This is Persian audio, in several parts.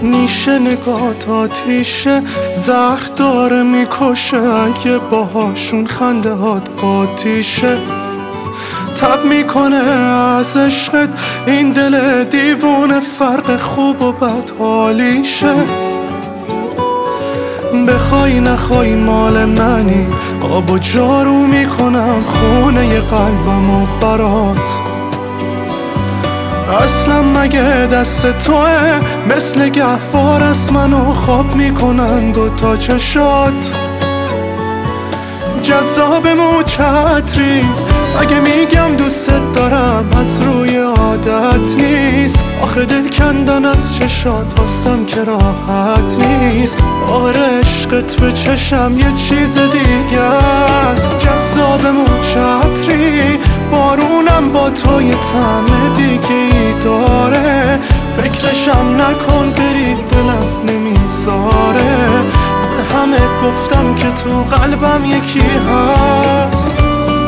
نیشه نگات آتیشه، زهر داره میکشه اگه باهاشون خنده هات آتیشه. تب میکنه از عشقت این دل دیوونه، فرق خوب و بد حالیشه. بخوای نخوای مال منی، آب و جارو میکنم خونه قلبم و برات. اصلا مگه دست توه؟ مثل گهوار از منو خواب میکنن دوتا چشات. جذاب مو چتری اگه میگم دوست دارم از روی عادت نیست. آخه دل کندن از چشات واسم که راحت نیست. آره عشقت به چشم یه چیز دیگه است. جذاب مو چتری بارونم با تو یه طعم دیگه ای داره. فکرشم نکن بری دلم نمیذاره. به همه گفتم که تو قلبم یکی هست.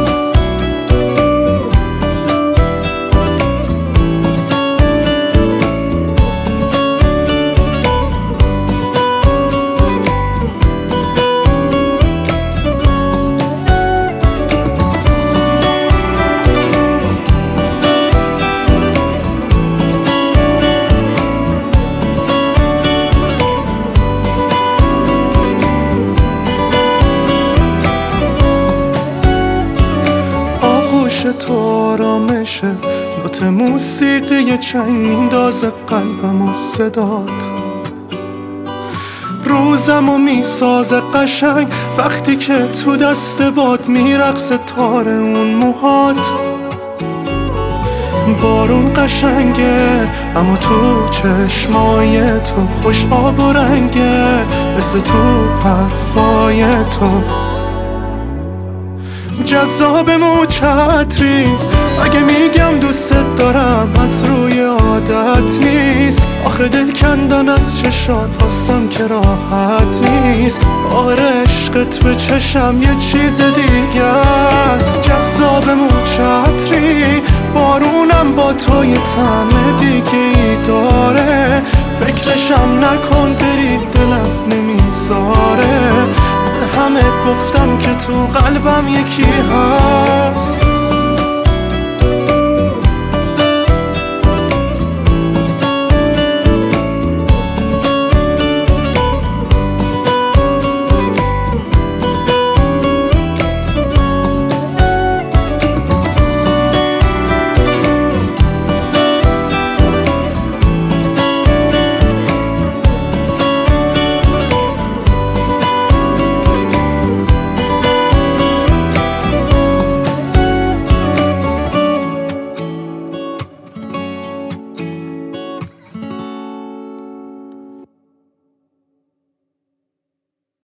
تو آرامشه، نوت موسیقی چنگ میندازه قلبم و صدات. روزم و میسازه قشنگ وقتی که تو دست باد میرقصه تار اون موهات. بارون قشنگه اما تو چشمای تو خوش آب و رنگه، مثل تو حرفای تو. جذاب مو چتری اگه میگم دوست دارم از روی عادت نیست. آخه دل کندن از چشات واسم که راحت نیست. آره عشقت به چشم یه چیز دیگه است. جذاب مو چتری بارونم با تو یه طعم دیگه ای داره. فکرشم نکن بری دلم نمیذاره. همه گفتم که تو قلبم یکی هست.